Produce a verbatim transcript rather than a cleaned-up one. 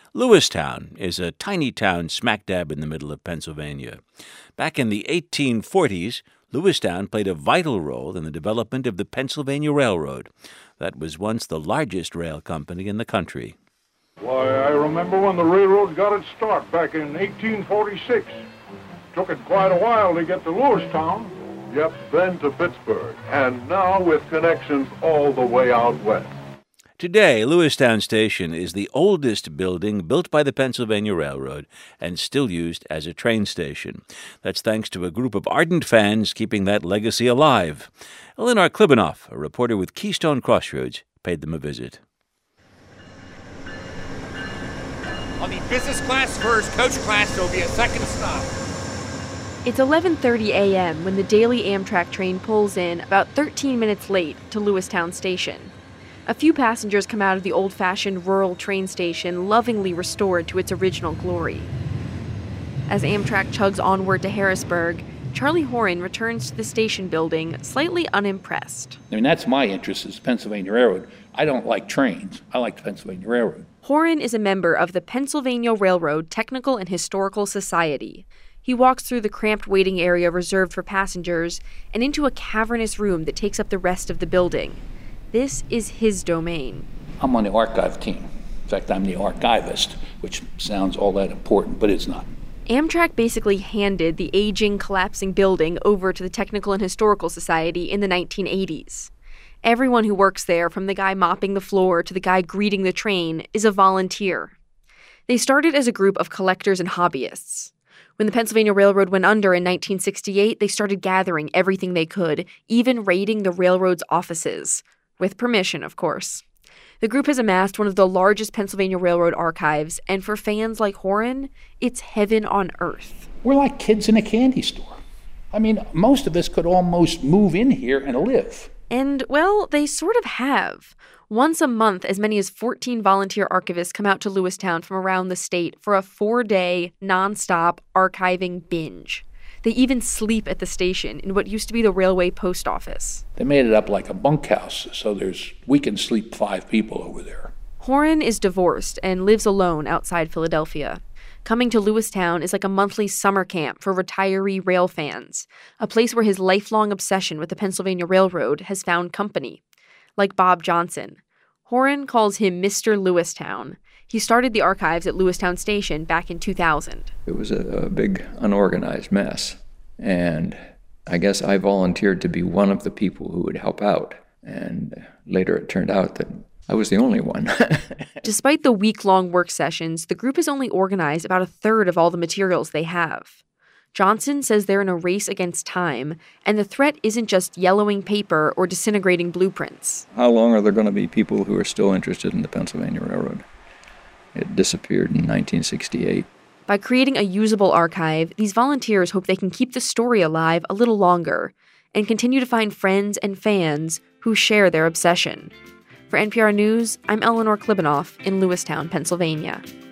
Lewistown is a tiny town smack dab in the middle of Pennsylvania. Back in the eighteen forties, Lewistown played a vital role in the development of the Pennsylvania Railroad. That was once the largest rail company in the country. Why, I remember when the railroad got its start back in eighteen forty-six. Took it quite a while to get to Lewistown. Yep, then to Pittsburgh, and now with connections all the way out west. Today, Lewistown Station is the oldest building built by the Pennsylvania Railroad and still used as a train station. That's thanks to a group of ardent fans keeping that legacy alive. Eleanor Klibanoff, a reporter with Keystone Crossroads, paid them a visit. On the business class first coach class, there will be a second stop. It's eleven thirty a.m. when the daily Amtrak train pulls in about thirteen minutes late to Lewistown Station. A few passengers come out of the old-fashioned rural train station lovingly restored to its original glory. As Amtrak chugs onward to Harrisburg, Charlie Horan returns to the station building slightly unimpressed. I mean, that's my interest is Pennsylvania Railroad. I don't like trains. I like the Pennsylvania Railroad. Horan is a member of the Pennsylvania Railroad Technical and Historical Society. He walks through the cramped waiting area reserved for passengers and into a cavernous room that takes up the rest of the building. This is his domain. I'm on the archive team. In fact, I'm the archivist, which sounds all that important, but it's not. Amtrak basically handed the aging, collapsing building over to the Technical and Historical Society in the nineteen eighties. Everyone who works there, from the guy mopping the floor to the guy greeting the train, is a volunteer. They started as a group of collectors and hobbyists. When the Pennsylvania Railroad went under in nineteen sixty-eight, they started gathering everything they could, even raiding the railroad's offices. With permission, of course. The group has amassed one of the largest Pennsylvania Railroad archives, and for fans like Horan, it's heaven on earth. We're like kids in a candy store. I mean, most of us could almost move in here and live. And, well, they sort of have. Once a month, as many as fourteen volunteer archivists come out to Lewistown from around the state for a four-day, non-stop archiving binge. They even sleep at the station in what used to be the railway post office. They made it up like a bunkhouse, so there's we can sleep five people over there. Horan is divorced and lives alone outside Philadelphia. Coming to Lewistown is like a monthly summer camp for retiree rail fans, a place where his lifelong obsession with the Pennsylvania Railroad has found company. Like Bob Johnson, Horan calls him Mister Lewistown. He started the archives at Lewistown Station back in two thousand. It was a, a big, unorganized mess. And I guess I volunteered to be one of the people who would help out. And later it turned out that I was the only one. Despite the week-long work sessions, the group has only organized about a third of all the materials they have. Johnson says they're in a race against time, and the threat isn't just yellowing paper or disintegrating blueprints. How long are there going to be people who are still interested in the Pennsylvania Railroad? It disappeared in nineteen sixty-eight. By creating a usable archive, these volunteers hope they can keep the story alive a little longer and continue to find friends and fans who share their obsession. For N P R News, I'm Eleanor Klibanoff in Lewistown, Pennsylvania.